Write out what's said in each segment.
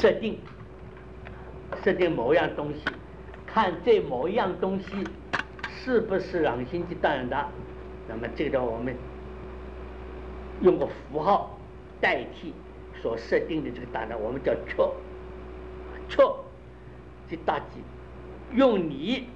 设定某样东西，看这某一样东西是不是朗心机当然的，那么这个我们用个符号代替所设定的这个当然，我们叫确即大忌，用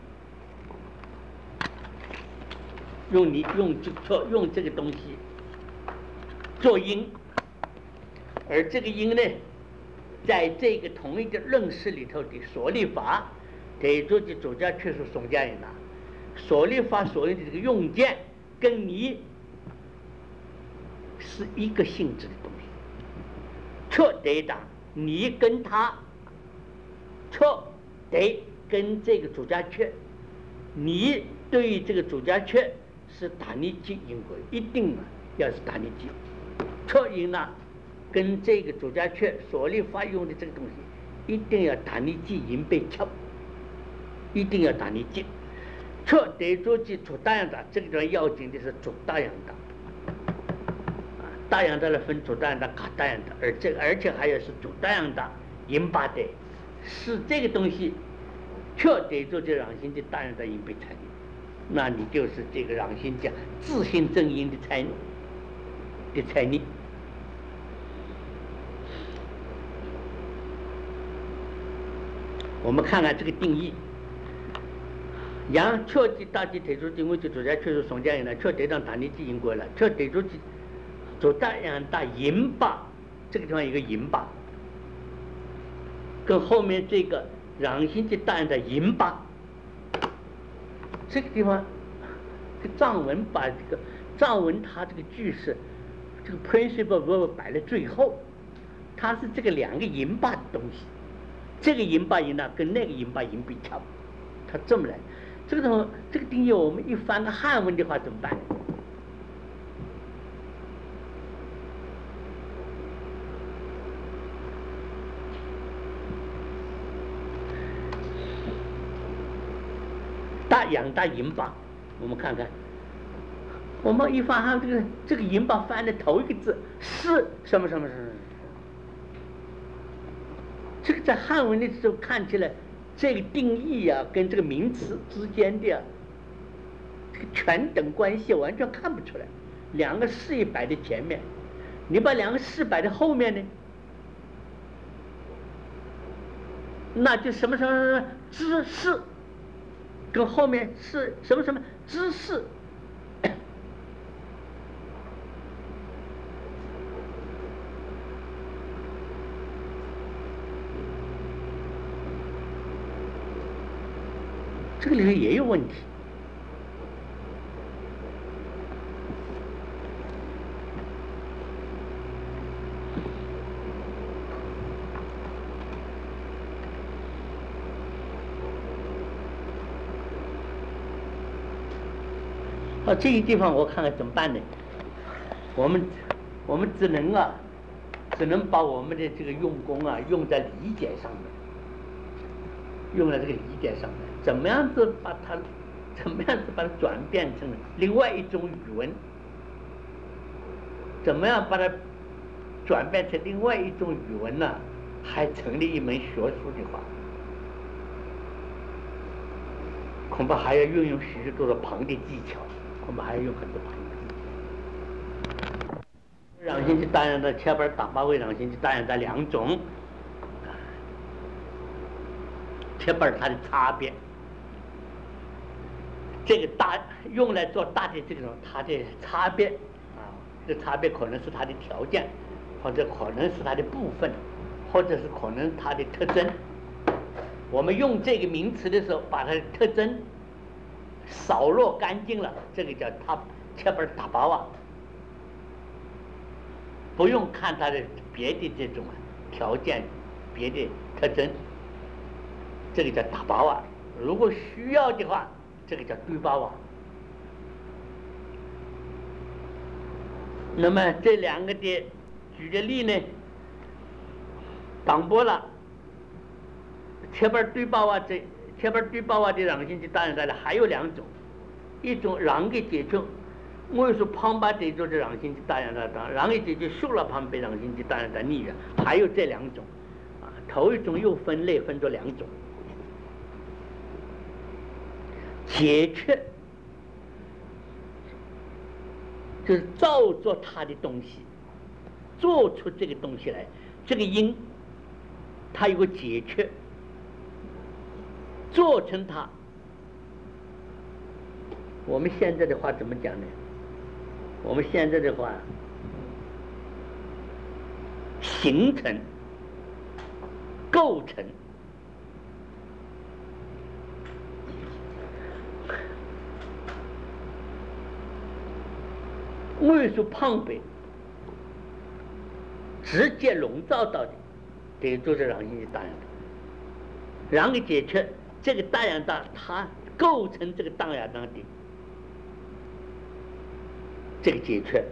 这个东西做因，而这个因呢，在这个同一个论式里头的所立法，得做的主家确实宋家人呐，所立法所用的这个用件跟你是一个性质的东西，确得当你跟他，确得跟这个主家确，你对于这个主家确是打逆记因果，一定要是打逆记，确因呢跟这个主家确所立法用的这个东西，一定要打逆记因被切，一定要打逆记，确得做记主大样的，这个地方要紧的是主大样的。大样的来分主大样的、卡大样的，而且还有是主大样的、引八的，是这个东西，确得做这朗心的大样的因被参与，那你就是这个朗心讲自性正因的参与。我们看看这个定义。阳确记大记提出定位就主家确实宋家人了，确得当打逆记因果了，确得做主大样的引八，这个地方有个引八，跟后面这个朗心的大样的引八，这个地方，这个藏文把这个藏文它这个句式，这个 principal verb 摆在最后，它是这个两个引八的东西，这个引八引呢跟那个引八引比差不多，它这么来，这个地方这个定义我们一翻个汉文的话怎么办？大养大引八，我们看看，我们一翻汉这个引八翻的头一个字是什么什么什么，这个在汉文的时候看起来，这个定义啊跟这个名词之间的这个权等关系完全看不出来，两个是一摆在前面，你把两个是摆在后面呢，那就什么什么什么知识。跟后面是什么什么知识，这个里面也有问题。这些地方我看看怎么办呢？我们只能把我们的这个用功啊用在理解上面，用在这个理解上面，怎么样子把它转变成另外一种语文？怎么样把它转变成另外一种语文呢？还成立一门学术的话，恐怕还要运用许多的旁的技巧。我们还要用很多旁的。朗心机大样的切本打八位朗心机大样的两种，切本它的差别，这个大用来做大的这种它的差别啊，这差别可能是它的条件，或者可能是它的部分，或者是可能它的特征。我们用这个名词的时候，把它的特征扫落干净了，这个叫它切本打八瓦，不用看它的别的这种条件、别的特征，这个叫打八瓦。如果需要的话，这个叫对八瓦。那么这两个的举个例呢，党波了，切本对八瓦这。切本对八瓦的朗心机当然在了，还有两种，一种朗给解决，我说旁把得做的朗心机当然在当，朗给解决修了旁被朗心机当然在逆远，还有这两种，啊， 头一种又分类分作2种，解决就是造作它的东西，做出这个东西来，这个因它有个解决，做成它。我们现在的话怎么讲呢？我们现在的话，形成、构成，艺术旁边直接笼罩到的，这就是让人大样的，然后解决这个大样大，它构成这个大样大的这个解决。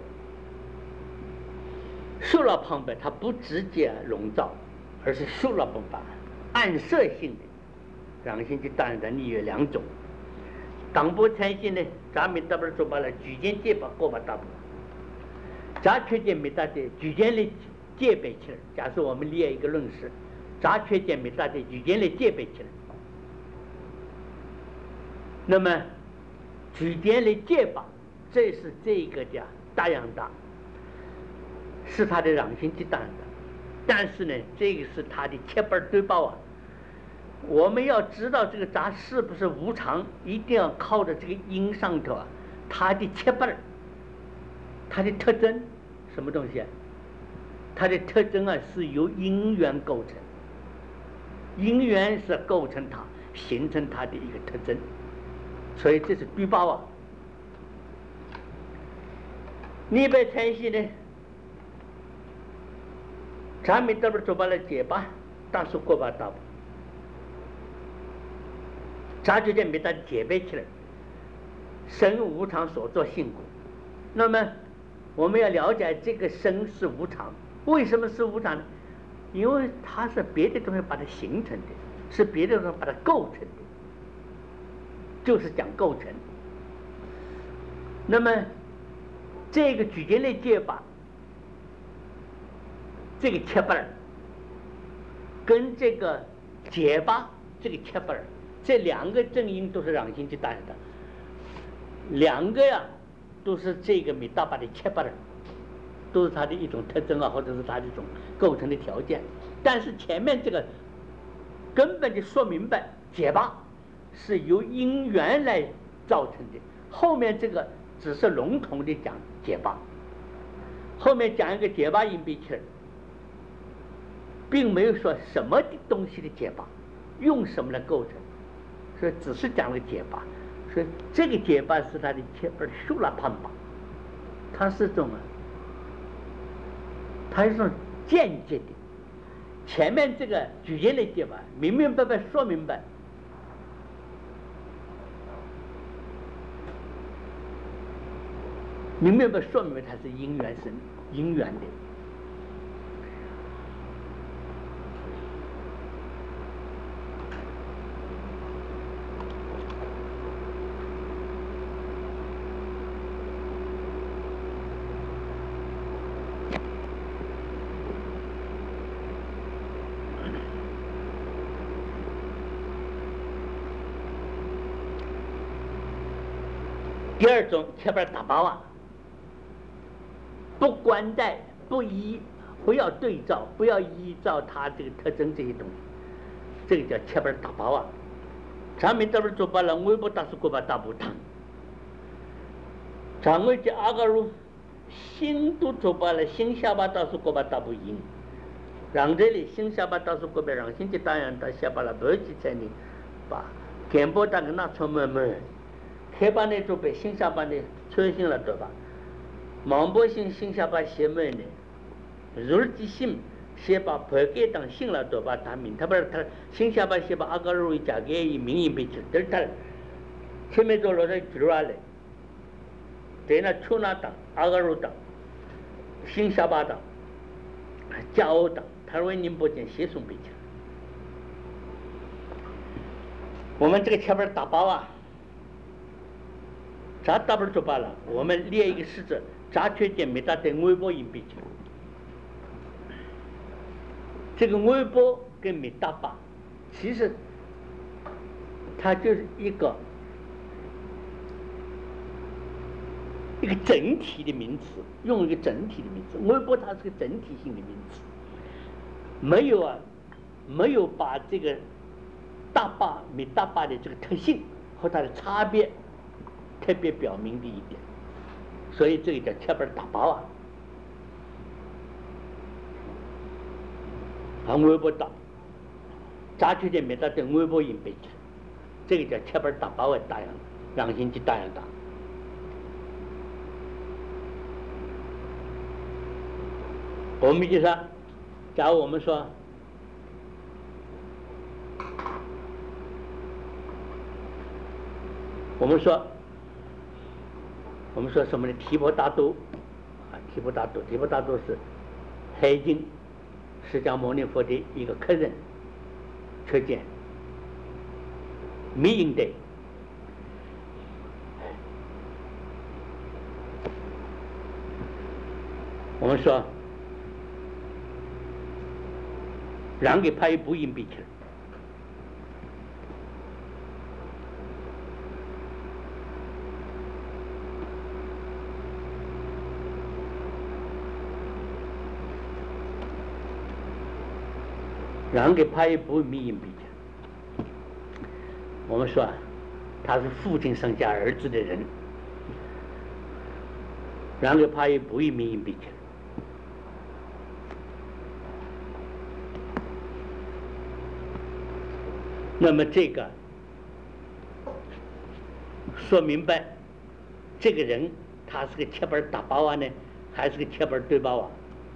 受了旁边它不直接笼罩，而是受了旁边暗射性的，让人的大样的你有2种。党部参信呢，咱们这边说白了，举荐戒法过把大部，咱缺见没大的举荐的戒备起来。假设我们列一个论式，咱缺见没大的举荐的戒备起来，那么举荐的戒法，这是这个叫大样大，是他的让心的大样大。但是呢，这个是他的切本对报啊。我们要知道这个杂是不是无常，一定要靠着这个因上头啊，它的切本，它的特征，什么东西啊？它的特征啊是由因缘构成，因缘是构成它，形成它的一个特征，所以这是对报啊。你被参系呢，咱们这边做把了解吧，大数过把大不。咱就没它解备起来，生无常所作性果。那么我们要了解这个生是无常，为什么是无常呢？因为它是别的东西把它形成的，是别的东西把它构成的，就是讲构成。那么这个举荐类戒法，这个切本跟这个解法这个切本，这2个正因都是让心去大样的，2个呀都是这个米大把的切本，都是它的一种特征啊，或者是它的一种构成的条件。但是前面这个根本就说明白，解法是由因缘来造成的，后面这个只是笼统的讲解法，后面讲一个解法因必起来，并没有说什么的东西的解法，用什么来构成，所以只是讲了解法。所以这个解法是他的切本修了判法，它是种它是种间接的。前面这个举荐的解法明明白白说明白，明白说明白它是因缘生因缘的。第2种切本打包啊，不关带不依，不要对照，不要依照它这个特征这些东西，这个叫切本打包啊。咱们这边做罢了，我不打是过把大不堂，咱们这阿个路新都做罢了，新下巴倒是过把大不赢，让这里新下巴倒是过把让新的大样到下巴了不几才能把干部大个拿出门门。开班呢就被新下班的穿行了对吧？忙不新新下班邪门呢，如之心先把白给当信了对吧？他明他不是他新下班先把阿个路一家给以名义被吃，但是他前面做了在举出来，在那出那当阿个路当新下班当加欧当，他为宁波县协送被吃。我们这个前面打包啊。咱大不了做罢了，我们列一个式子，咱缺点没大的微波引必起。这个微波跟米大巴，其实它就是一个整体的名词，用一个整体的名词。微波它是个整体性的名词，没有把这个大巴米大巴的这个特性和它的差别特别表明的一点，所以这个叫切本大巴啊。微波打，扎缺点没到等微波引背去，这个叫切本大巴的大样，让心去大样大。我们就说，假如我们说，什么呢？提婆达多啊，提婆达多是海经释迦牟尼佛的一个客人，车见密因的。我们说，让给派不应比起来，让给派不密应比起来。我们说，他是父亲生下儿子的人，让给派不与密应比起来。那么这个说明白，这个人他是个切本大包啊呢，还是个切本对包啊？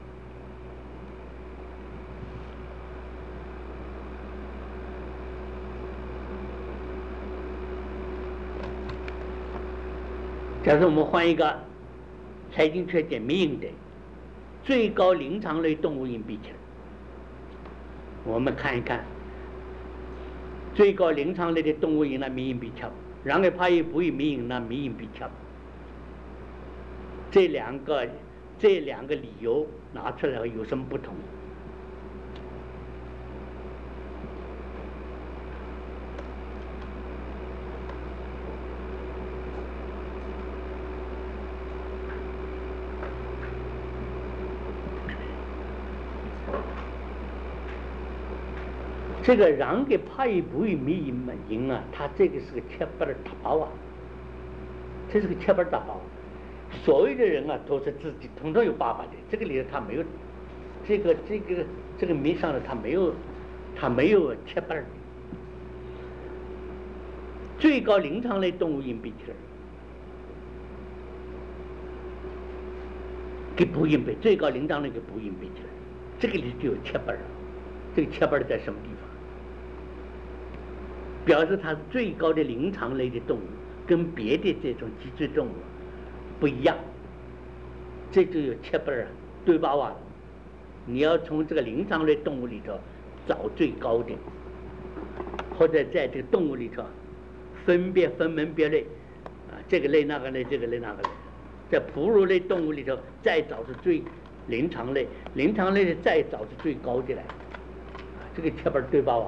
假设我们换一个财经缺点密应的最高灵长类动物应比起来，我们看一看。最高灵长类的动物因那密因比强，然而怕也不与密因那密因比强。这两个理由拿出来有什么不同？这个让给怕也不与密因嘛因啊，他这个是个切本大包啊，这是个切本大包。所有的人啊，都是自己统统有爸爸的，这个里头他没有，这个名上的他没有切本的。最高灵长类动物因比起来，给不因比最高灵长类给不因比起来，这个里就有切本了。这个切本在什么地方？表示它是最高的灵长类的动物，跟别的这种脊椎动物不一样，这就有切本啊，对吧？啊，你要从这个灵长类动物里头找最高的，或者在这个动物里头分门别类啊，这个类那个类，这个类那个类，在哺乳类动物里头再找是最灵长类的再找是最高的来，这个切本对吧？啊。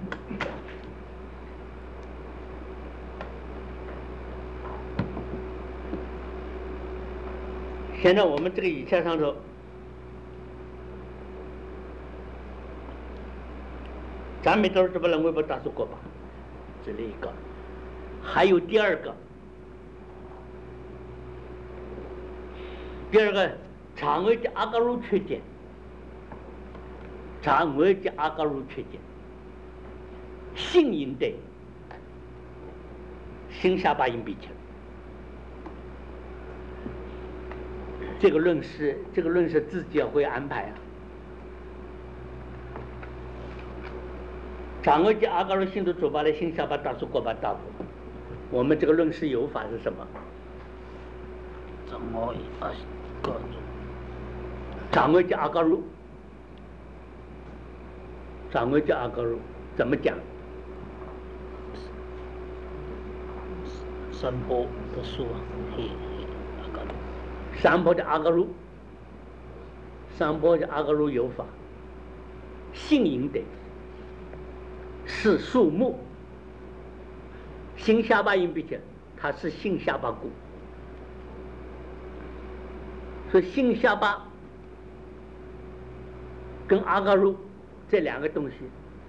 现在我们这个语册上头，咱们都是这么认为不打算过吧？这里一个，还有第二个，肠胃的阿嘎鲁缺点，性因的性下巴因比起来。这个论师自己也会安排啊。掌握的阿嘎鲁性的主巴的性下巴大数过巴大夫，我们这个论师有法是什么？掌握的阿嘎鲁，怎么讲？ 山坡的树啊， 山坡的阿嘎鲁有法，性因的是树木，新下巴音比起来，它是新下巴骨。所以新下巴跟阿嘎鲁这两个东西，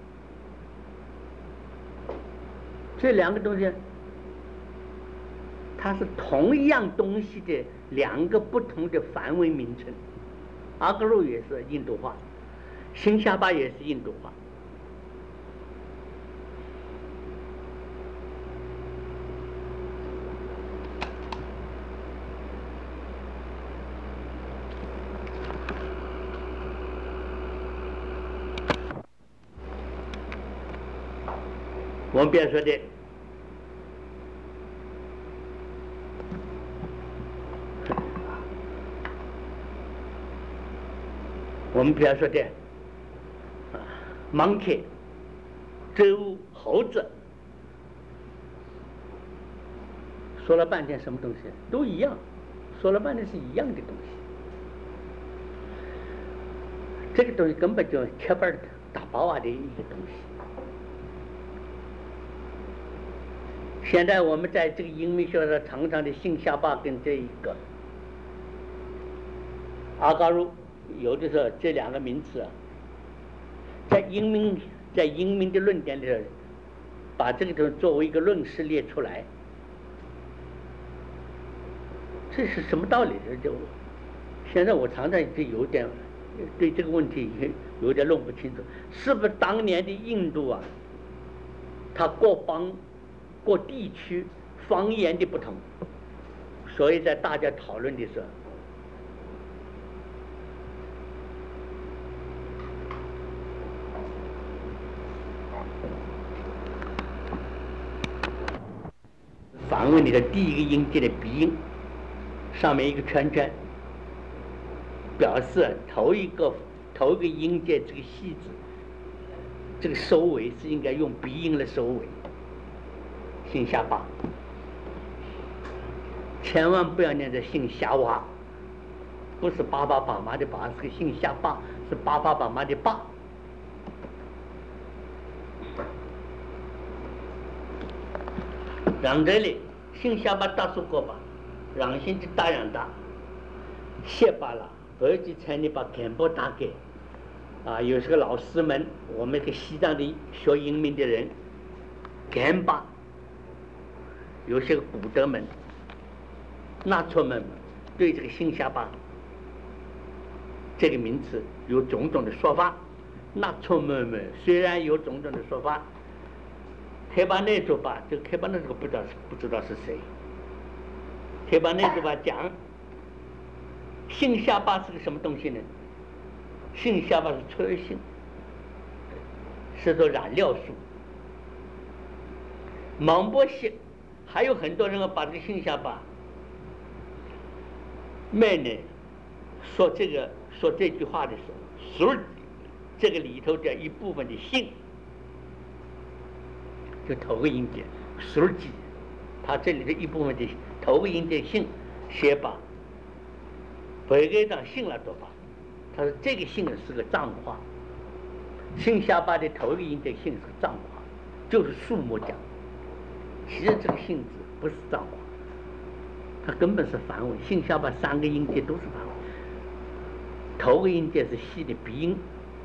它是同样东西的两个不同的梵文名称。阿嘎鲁也是印度话，新下巴也是印度话。我们比如说的，monkey 周猴子，说了半天什么东西都一样，说了半天是一样的东西。这个东西根本就贴吧打包啊的一个东西。现在我们在这个英文学上常常的新下巴跟这一个阿嘎鲁，有的时候这两个名词啊，在英明的论点里头，把这个东西作为一个论式列出来，这是什么道理？就现在我常常就有点对这个问题有点弄不清楚，是不是当年的印度啊，它各地区方言的不同，所以在大家讨论的时候，梵文里的第一个音节的鼻音，上面一个圈圈，表示头一个音节这个细字，这个收尾是应该用鼻音来收尾。新下巴，千万不要念着新夏娃，不是爸爸爸妈的爸，是个新下巴，是爸爸爸妈的爸。让这里新下巴大数过吧，让新的大样大，谢巴了，而且才能把全部打给啊！有些个老师们，我们个西藏的学英文的人，全把。有些个古德们、纳粹们对这个新下巴这个名词有种种的说法。纳粹们虽然有种种的说法，开巴内族吧，这个开巴内族不知道是谁。开巴内族吧讲，新下巴是个什么东西呢？新下巴是催性，是做染料素。蒙博西。还有很多人把这个新下巴妹呢说这句话的时候，属这个里头的一部分的性，就头个音节属几，它这里的一部分的头个音节性，写把白个上性了多吧，他说这个性是个脏话，新下巴的头个音节性是个脏话，就是数目讲。其实这个性质不是脏话，它根本是梵文。新下巴三个音节都是梵文，头个音节是细的鼻音，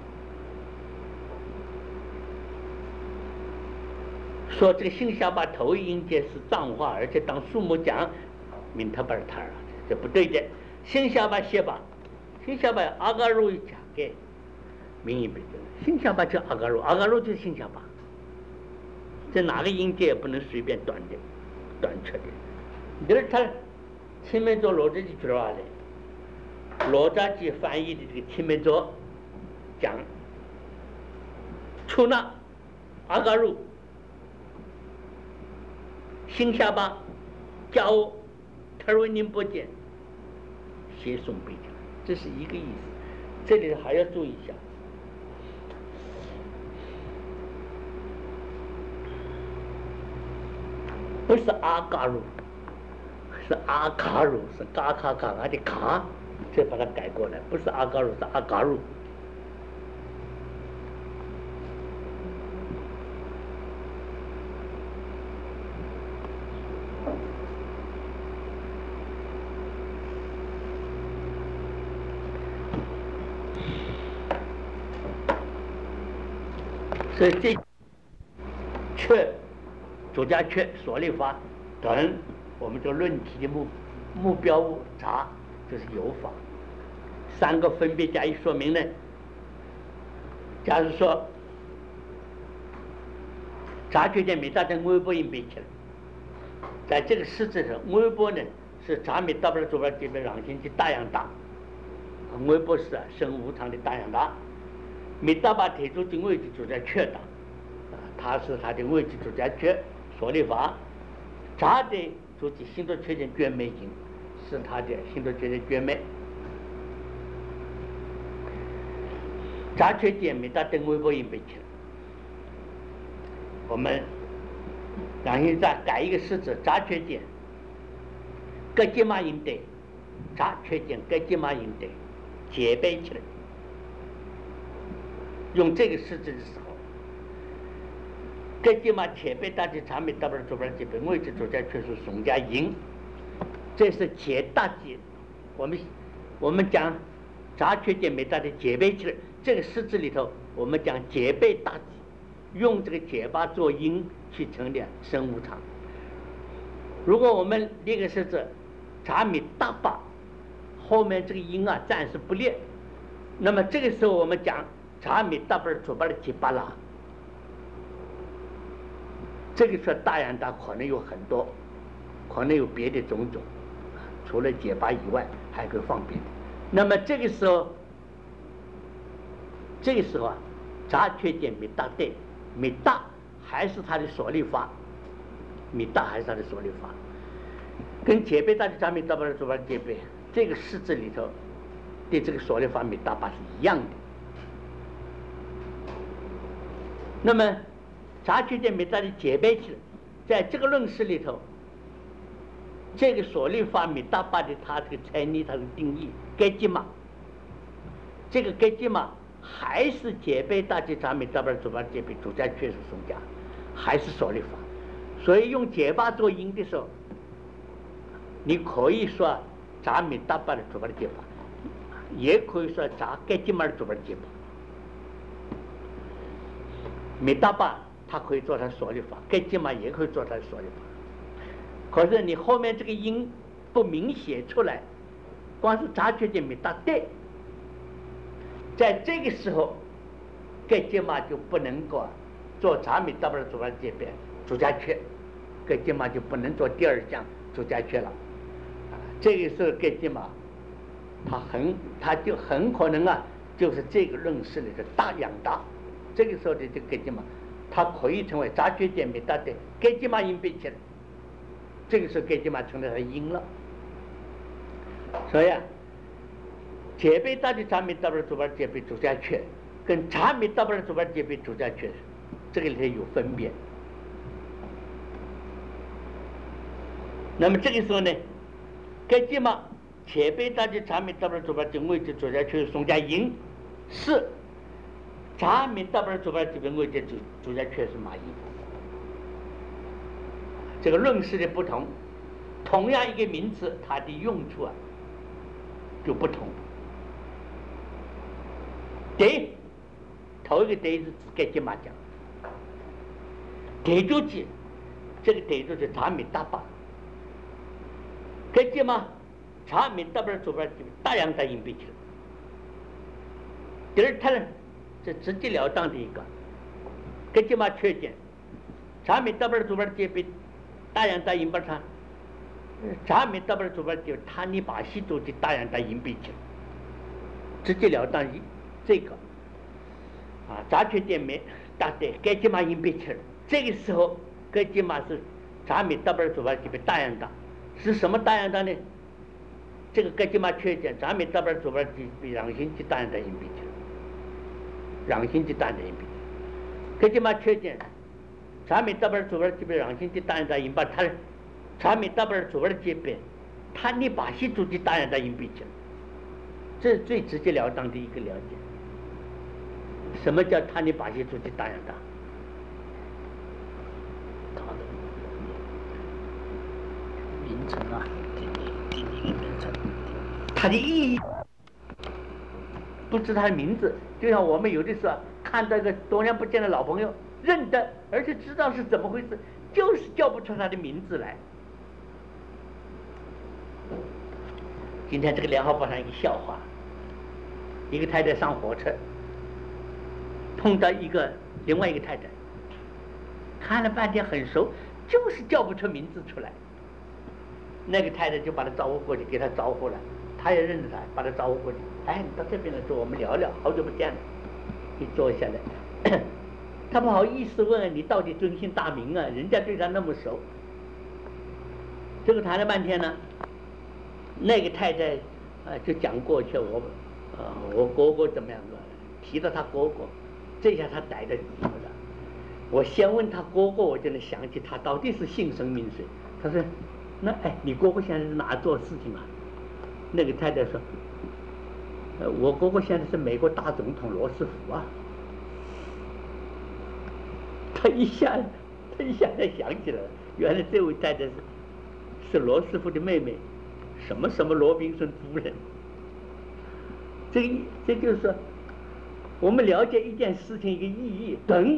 说这个新下巴头个音节是脏话，而且当数目讲，明他巴尔塔尔，这不对的。新下巴写吧，新下巴阿嘎鲁讲给明义不对，新下巴叫阿嘎鲁，阿嘎鲁就是新下巴。这哪个音节也不能随便断彻的。你就是他前面做罗扎基知道吧的，罗扎基翻译的这个前面做讲，出纳阿嘎鲁新下巴教特瑞宁波简写送北讲，这是一个意思。这里还要注意一下。不是阿嘎鲁，是阿卡鲁，是嘎卡嘎嘎的卡，这把它改过来，不是阿嘎鲁，是阿嘎鲁。 所以这确、主家确、所立法等，我们这个论题的目标物杂就是有法，三个分别加以说明呢。假如说杂缺点没达成微波音背起来，在这个式子上，微波呢是杂米大不了左边这边让星的大样大，微波是生无常的大样大，米大把铁柱的位置就在确大，它是它的位置就在确所立法，杂的主体心多缺点绝美型，是它的心多缺点绝美。杂缺点没达成微波音背起来，我们然后再改一个式子，杂缺点各解码应对，杂缺点各解码应对解背起来。用这个式子的时候，各解码解背大的长面大不了左边解背位置主加确是怂加赢，这是解大解。我们讲杂缺点没大的解背起来，这个式子里头我们讲解背大解，用这个解法做因去成立生无常。如果我们列个式子杂米大把，后面这个因暂时不列，那么这个时候我们讲杂米大把左边的解巴拉，这个时候大样大可能有很多，可能有别的种种，除了解巴以外还可以放别的。那么这个时候杂缺点米大对，米大还是它的所立法，米大还是它的所立法，跟解背大的杂米大把左边解背这个式子里头的这个所立法米大把是一样的。那么杂缺点米大的解背起来，在这个论式里头，这个所立法米大把的它这个猜疑它的定义该解码，这个该解码还是解背大的杂米大把左边解背主加确实松加，还是所立法。所以用解法做因的时候，你可以说杂米大把的左边的解法，也可以说杂该解码的左边的解法。米大把它可以做它所立法，该解码也可以做它所立法。可是你后面这个因不明显出来，光是杂缺点米大对，在这个时候该解码就不能够做杂米大把的左边解背主加确，该解码就不能做第二项主加确了。这个时候该解码它就很可能就是这个论式里的大样大，这个时候的这个该解码它可以成为杂缺点米大的该解码因背起来，这个时候该解码成了它因了。所以解背大的杂米大把的左边解背主加确跟杂米大把的左边解背主加确，这个里头有分别。那么这个时候呢，该解码解背大的杂米大把的左边解位置主加确松加因，是杂米大把的左边解背位置主加确是马因。这个论式的不同，同样一个名词它的用处就不同。对，头一个对是指该解码讲，对住记，这个对住是杂米大把，该解码杂米大把的左边大样大因背起来。第二它呢是直截了当的一个该解码缺点，杂米大把的左边解背大样大因把它杂米大把的左边解它你把西周的大样大因背起来，直截了当这个杂缺点没大的该解码因背起来，这个时候该解码是杂米大把的左边解背大样大，是什么大样大呢？这个该解码缺点杂米大把的左边解背让星的大样大因背起来，让星的大样大因背起来，该解码缺点杂米大把的左边解背让星的大样大因把它杂米大把的左边解背它你把西周的大样大因背起来，这是最直截了当的一个了解。什么叫他你把西周的大样大？ 名称定义名称， 它的意义不知它的名字，就像我们有的时候看看到一个多年不见的老朋友，认得，而且知道是怎么回事，就是叫不出他的名字来。今天这个联合报上一个笑话，一个太太上火车，碰到另外一个太太，看了半天很熟，就是叫不出名字出来。那个太太就把他招呼过去，给他招呼了，他也认识他，把他招呼过去。哎，你到这边来坐，我们聊聊，好久不见了。一坐下来，他不好意思问你到底尊姓大名啊，人家对他那么熟。这个谈了半天呢，那个太太就讲过去我哥哥怎么样的，提到他哥哥，这下他逮着了。我先问他哥哥，我就能想起他到底是姓甚名谁。他说：“那你哥哥现在是哪做事情啊？”那个太太说：“我哥哥现在是美国大总统罗斯福啊。”他一下才想起来了，原来这位太太是罗斯福的妹妹，什么罗宾森夫人。这就是说，我们了解一件事情一个意义，等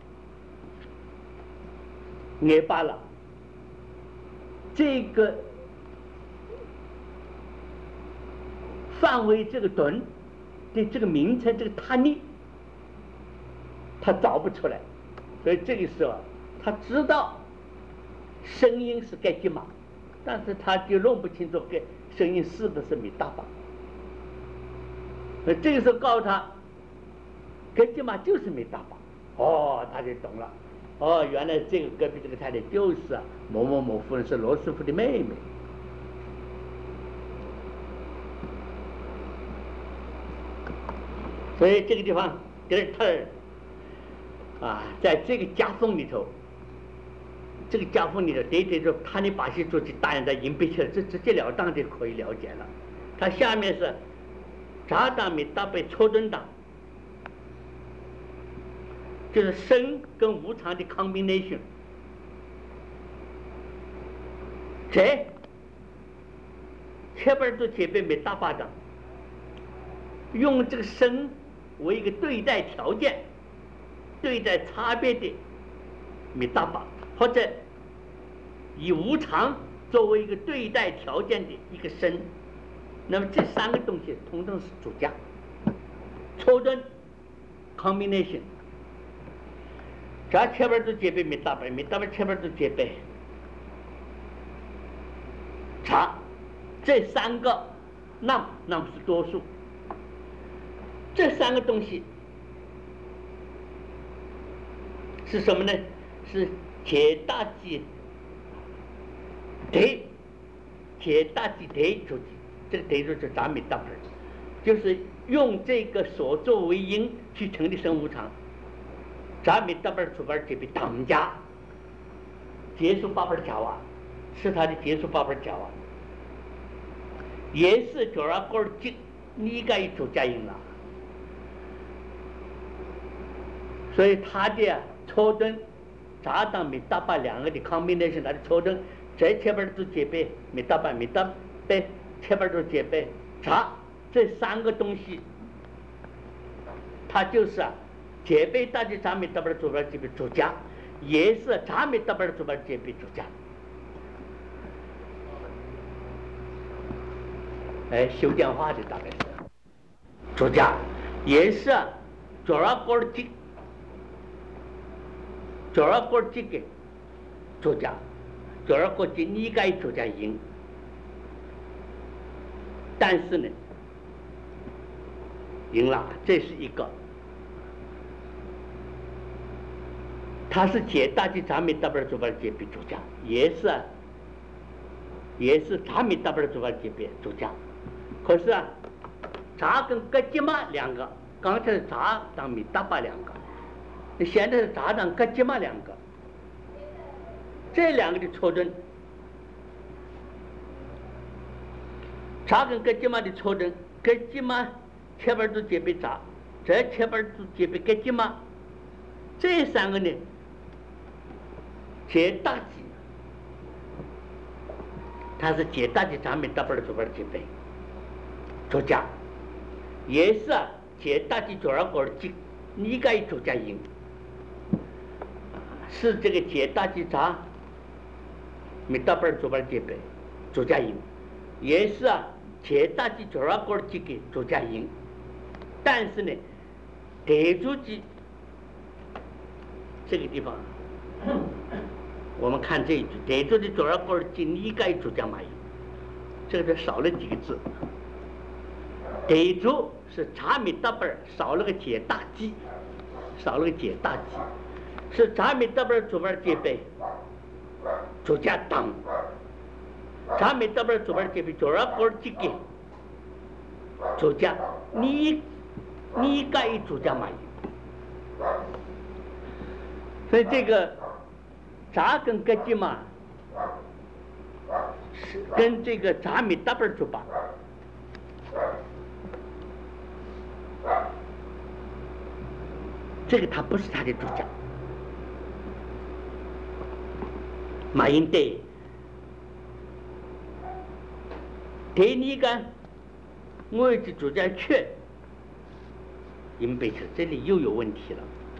也罢了。这个范围，这个顿的这个名称，这个他尼，他找不出来，所以这个时候他知道声音是盖吉玛，但是他就弄不清楚盖声音是不是米大巴。这个时候告诉他，盖吉玛就是米大巴，他就懂了。原来这个隔壁这个太太就是某某某夫人，是罗斯福的妹妹。所以这个地方德尔特在这个夹缝里头，对说他的把戏做起大人在迎宾去了，这直截了当就可以了解了。他下面是扎达米大贝抽顿党，就是生跟无常的 combination。这切本都切被没大巴掌，用这个生为一个对待条件、对待差别的没大巴，或者以无常作为一个对待条件的一个生。那么这三个东西统统是主家，抽顿 combination。这切本都切被没大巴，没大巴切本都切被查，这三个那是多数。这三个东西是什么呢？是解大吉得，解大吉得出去。这个得就是咱们大本，就是用这个所作为因去成立生无常。咱们大本出本这边当家结束八本讲完，是他的结束八本讲完，也是九二个进你该主家因了。所以他的抽顿扎当米大把两个的 combination， 他的抽顿这切本都结备米大把被切本都结备扎，这三个东西它就是结备大的咱们大把主本结备主家，也是咱们大把主本结备主家。修电话的大概是主家，也是九二个进。九二个这个作家，九二个这你该作家赢，但是呢，赢了，这是一个，他是解大的咱们大本主本解别作家，也是咱们大本主本解别作家，可是咱跟格吉玛两个，刚才是咱当米大把两个。现在是扎当格吉玛两个，这两个的抽顿，扎跟格吉玛的抽顿，格吉玛切本都结被扎，这切本都结被格吉玛，这三个呢，结大吉，它是结大吉咱们大本的主本结被，作家，也是结大吉九二个吉。 你该主家音，是这个解大吉杂没大本主本结背主家音，也是解大吉主要过几个主家音，但是呢，得主吉这个地方，我们看这一句，得主的主要过几你该主家嘛音，这个少了几个字。得主是查米大本少了个解大吉，少了个解大吉，是查米大本主本结背主家当，查米大本主本结背主要过几个主家你该主家嘛音，所以这个查跟格吉嘛是跟这个查米大本主本这个他不是他的主家，马英对，对你个我的主家缺，因被这里又有问题了，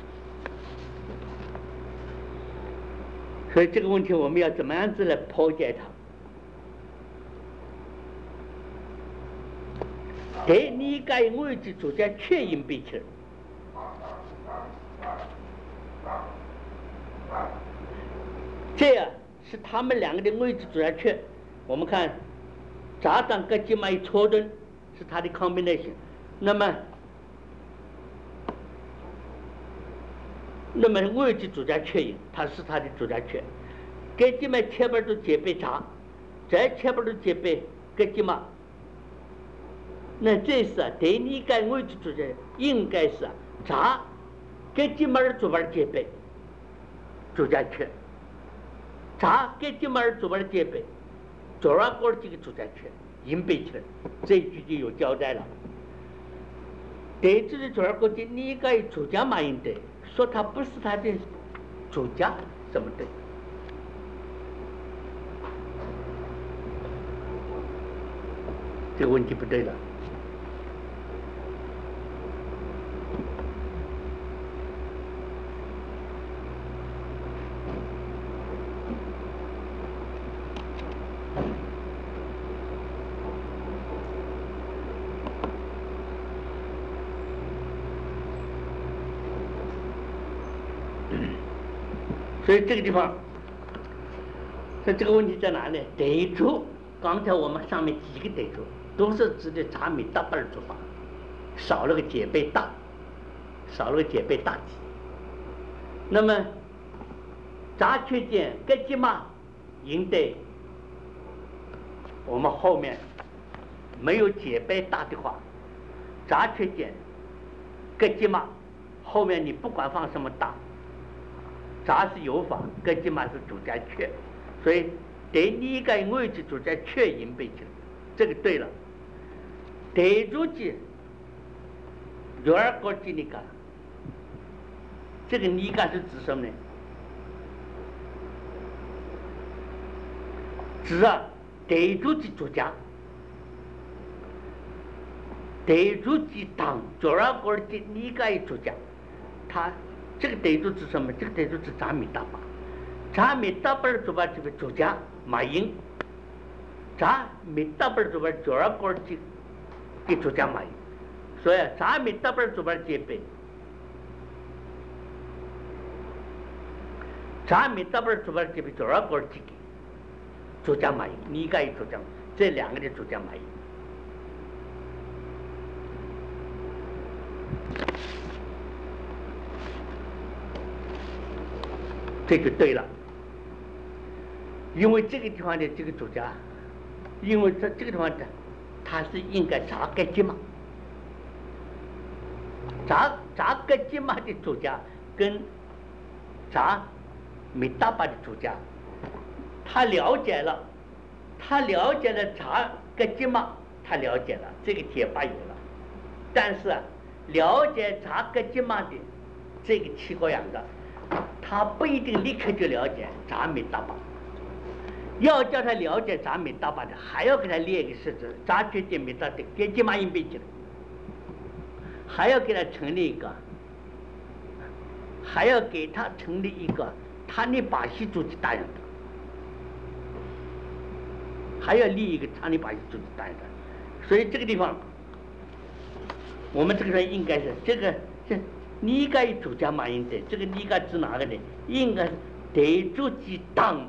所以这个问题我们要怎么样子来剖解它？对你个我的主家缺因被这。这样是他们两个的位置主要缺。我们看杂长格吉嘛一错顿是它的 combination， 那么位置主家缺因，它是它的主家缺。格吉嘛切本都结背杂，再切本都结背格吉嘛，那这是对你个位置主家应该是杂格吉嘛的主本结背主家缺。查给这么主本结背，主要过这个主家缺，因被缺，这一句就有交代了。对这个主要过的你该主家嘛应对，说他不是他的主家，怎么对？这个问题不对了。所以这个地方，所以这个问题在哪里？得主，刚才我们上面几个得主都是指的查米大本主法，少了个解背大，少了个解背大吉。那么查缺见格吉嘛，应对我们后面没有解背大的话，查缺见格吉嘛，后面你不管放什么大。查是有法，格吉嘛是主家缺，所以对你个位置主家缺因被去，这个对了。对主机，有二个机你干，这个你干是指什么呢？指对主机主家，对主机当有二个机你个主家，他。这个得主指什么？这个得主指查米大巴，查米大巴主把这个主家马英，查米大巴主把主要过去给主家马英，所以查米大巴主把结背，查米大巴主把结背主要过去给主家马英，你该主家，这两个的主家马英。这就对了，因为这个地方的这个主家，因为这个地方的，他是应该查格吉嘛，查格吉嘛的主家跟查米大巴的主家，他了解了查格吉嘛，他了解了这个解法有了，但是了解查格吉嘛的这个七个样的。他不一定立刻就了解查米大巴，要叫他了解查米大巴的，还要给他列一个式子，查缺点米大的，给吉嘛因被起来，还要给他成立一个还要给他成立一个塔利巴西组织大洋党，还要立一个塔利巴西组织大洋党。所以这个地方，我们这个人应该是这你该主家嘛应该这个你该指哪个呢？应该是대주지党，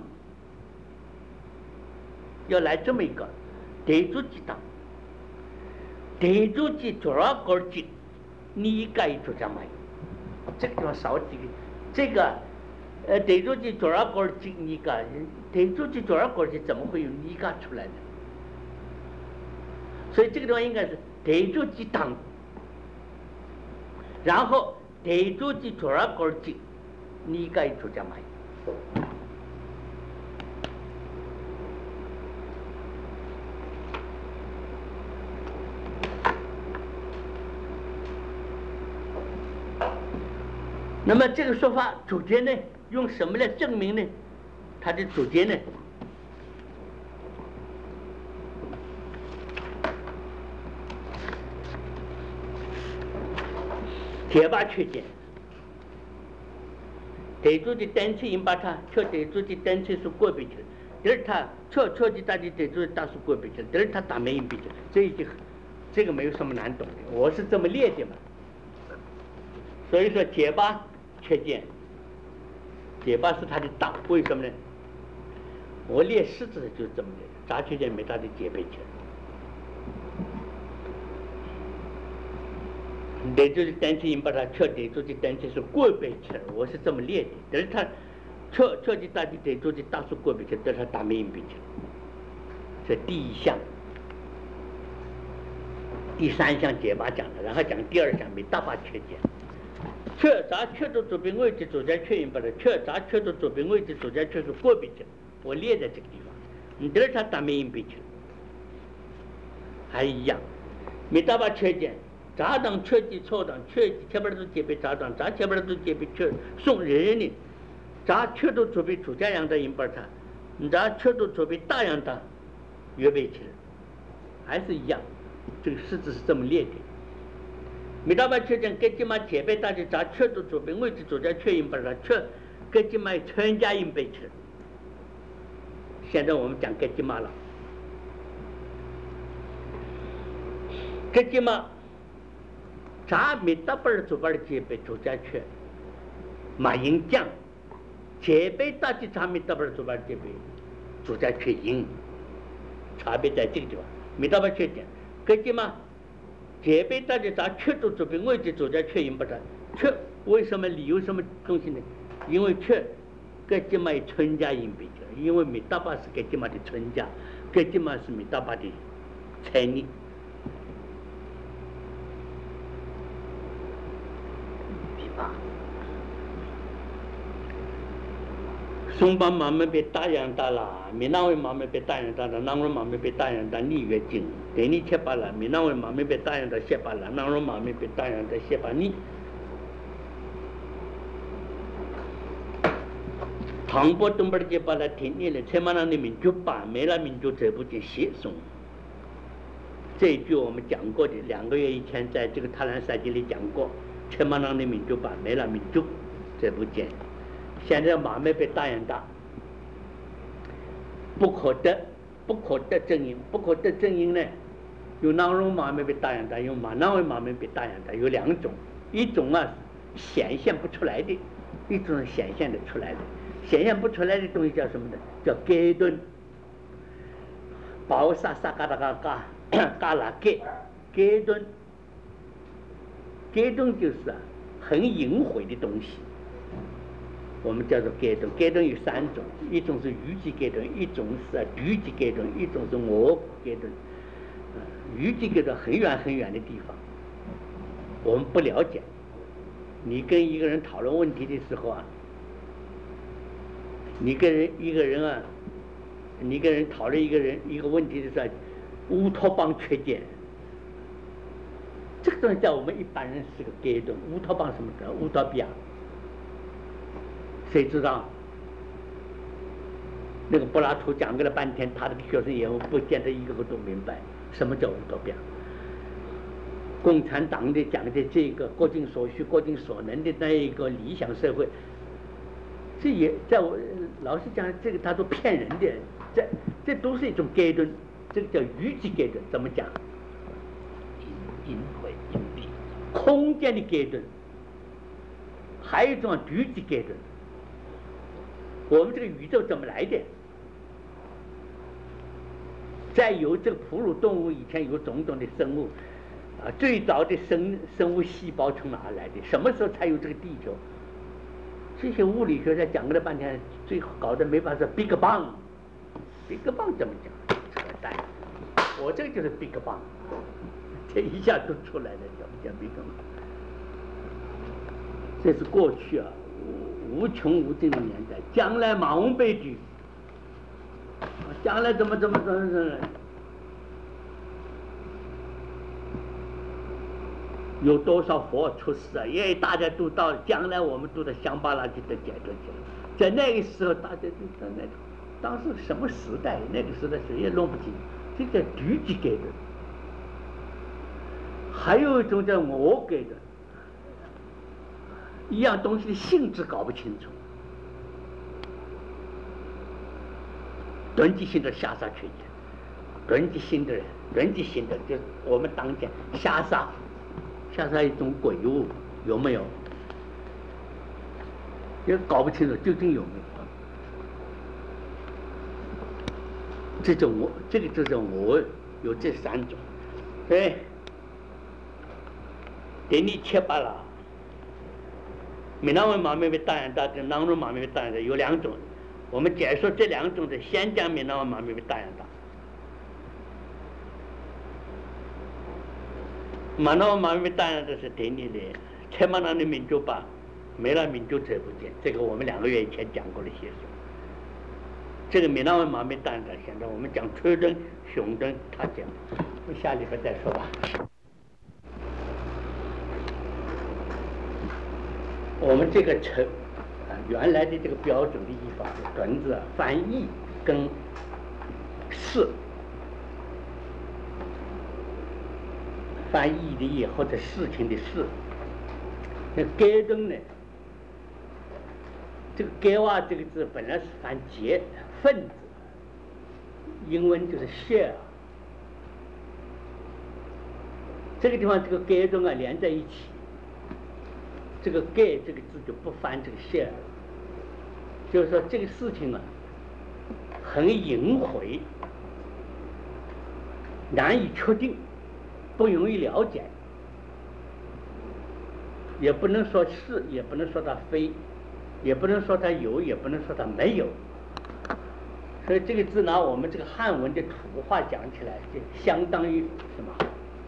要来这么一个대주지党，대주지 조라골직你该主家嘛？这个地方少几个，这个대주지 조라골직你该대주지 조라골직怎么会有你该出来呢？所以这个地方应该是대주지党，然后대주지 조라골직你该主家嘛？那么这个说法主角呢，用什么来证明呢？他的主角呢？铁把缺见，대주지 단체 인바타 초 대주지 단체 수 꼬비치 델타 초초지大지 대주지大수 꼬비치 델타 다메 인비치这个没有什么难懂的，我是这么列的嘛。所以说解巴缺见，解巴是他的党，为什么呢？我列式子就是这么列，杂缺见没他的解背去。대주지 단체 인바타 초 대주지 단체 수 꼬비치我是这么列的，但是他초초지大지 대주지大수 꼬비치 델타 다메 인비치这第一项。第三项解巴讲的，然后讲第二项没大把缺见。确杂确度左边位置主家确认不了，确杂确度左边位置主家确是过笔去，我列在这个地方。你第二场打没硬笔去，还一样，没大把缺见。杂党确记错党，确记前边都解被杂党，杂前边都解被确送人呢。杂确度左边主家养的银本他，杂确度左边大洋的约背去了，还是一样。这个式子是这么列的，没大把确诊，根据嘛解背大家咋确度左边位置左家确认不了，确根据嘛全家应背去。现在我们讲根据嘛了，根据嘛咋没大把左边的解背左家确，马应将解背大家咋没大把左边解背左家确应，差别在这个地方，没大把确诊。根据嘛，解背大家咋确度左边位置左家确认不了，确为什么理由什么东西呢？因为确根据嘛村家应比较，因为米大巴是根据嘛的村家，根据嘛是米大巴的财力。松巴妈妈被大洋打了，闽南话妈妈被大洋打了，南话妈妈被大洋打，你越近，等你切巴了，闽南话妈妈被大洋打，切巴了，南话妈妈被大洋打，切巴你。唐波东边就把它停业了，才马上的民族把没了民族这部就写松。这一句我们讲过的，2个月以前在这个塔兰赛季里讲过，才马上的民族把没了民族这部简。现在马没被大洋打，不可得正因，不可得正因呢，有南荣马没被大洋打，有马南为马没被大洋打，有2种，一种啊显现不出来的，一种是显现的出来的，显现不出来的东西叫什么呢？叫改顿，包沙沙嘎达嘎嘎嘎啦改顿，改顿就是很隐晦的东西。我们叫做改动，改动有3种，一种是语句改动，一种是句句改动，一种是我改动。语句改动很远很远的地方，我们不了解。你跟一个人讨论问题的时候啊，你跟一个人讨论一个问题的时候，乌托邦缺见，这个东西在我们一般人是个改动。乌托邦什么的？乌托比亚。谁知道？那个柏拉图讲给了半天，他的学生也不见得一个个都明白什么叫乌托邦。 共产党的讲的这个各尽所需、各尽所能的那一个理想社会，这也在我老实讲，这个他都骗人的，这都是一种阶段，这个叫预计阶段，怎么讲？ 隐晦隐蔽， 空间的阶段，还有一种预计阶段。我们这个宇宙怎么来的？再有这个哺乳动物以前有种种的生物，最早的生物细胞从哪来的？什么时候才有这个地球？这些物理学家讲了半天，最后搞得没法说 Big Bang。Big Bang 怎么讲？扯淡！我这个就是 Big Bang， 这一下都出来了，讲不讲 Big Bang？ 这是过去无穷无尽的年代，将来马翁悲剧，将来怎么，有多少佛出世啊？因为大家都到将来，我们都在香巴拉去得解脱去了。在那个时候，大家就在那个当时什么时代？那个时代谁也弄不清，这叫局级给的。还有一种叫我给的，一样东西的性质搞不清楚。轮机性的下杀缺点，轮机性的就是我们当前下杀一种鬼物，有没有？也搞不清楚究竟有没有。这个就是我有这三种，对，给你切巴了。闽南文马面被大眼大跟南文马面被大眼大有两种，我们解说这两种的，先讲闽南文马面被大眼大。闽南文马面被大眼大是给你的，切马南的民族吧，没了民族者不见，这个我们2个月以前讲过的些数。这个闽南文马面大眼大，现在我们讲吹灯、熊灯，他讲，我下礼拜再说吧。我们这个原来的这个标准的译法是趸字翻译跟事，翻译的译或者事情的事。那阶段呢？这个阶哇这个字本来是翻节分子，英文就是 share。这个地方这个阶段连在一起。这个 "get" 这个字就不翻这个 "share"， 就是说这个事情很隐晦，难以确定，不容易了解，也不能说是，也不能说它非，也不能说它有，也不能说它没有。所以这个字拿我们这个汉文的土话讲起来，就相当于什么？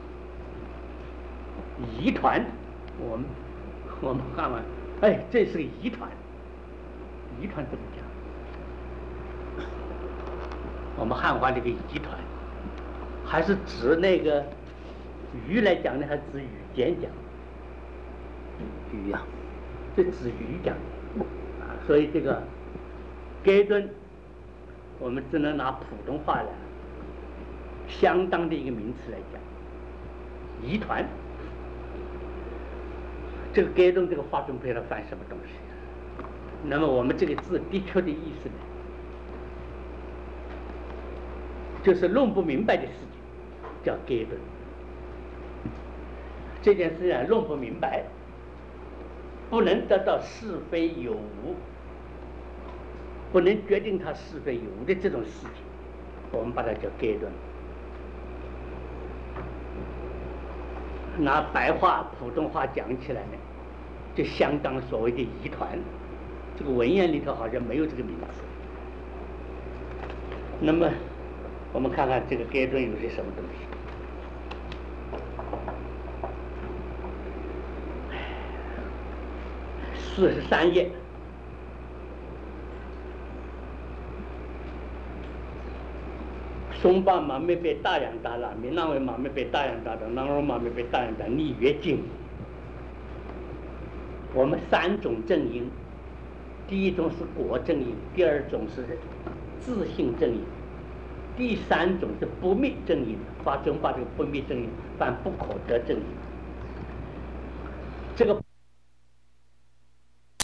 疑团，我们看完，哎，这是个疑团。疑团怎么讲？我们汉话这个疑团，还是指那个鱼来讲呢，还是指语言讲？ 鱼啊， 这指鱼讲所以这个阶段，我们只能拿普通话来相当的一个名词来讲，疑团。这个阶段这个话中配它翻什么东西？那么我们这个字的确的意思呢，就是弄不明白的事情，叫阶段。这件事啊，弄不明白，不能得到是非有无，不能决定它是非有无的这种事情，我们把它叫阶段。拿白话普通话讲起来呢，就相当所谓的疑团，这个文言里头好像没有这个名词。那么我们看看这个阶段有些什么东西。43页，松巴马没被大洋大了，闽南文马没被大洋大的，南文马没被大洋大，你越近。我们3种正音，第一种是果正音，第二种是自性正音，第3种是不灭正音，把这个不灭正音翻不可得正音。 这个。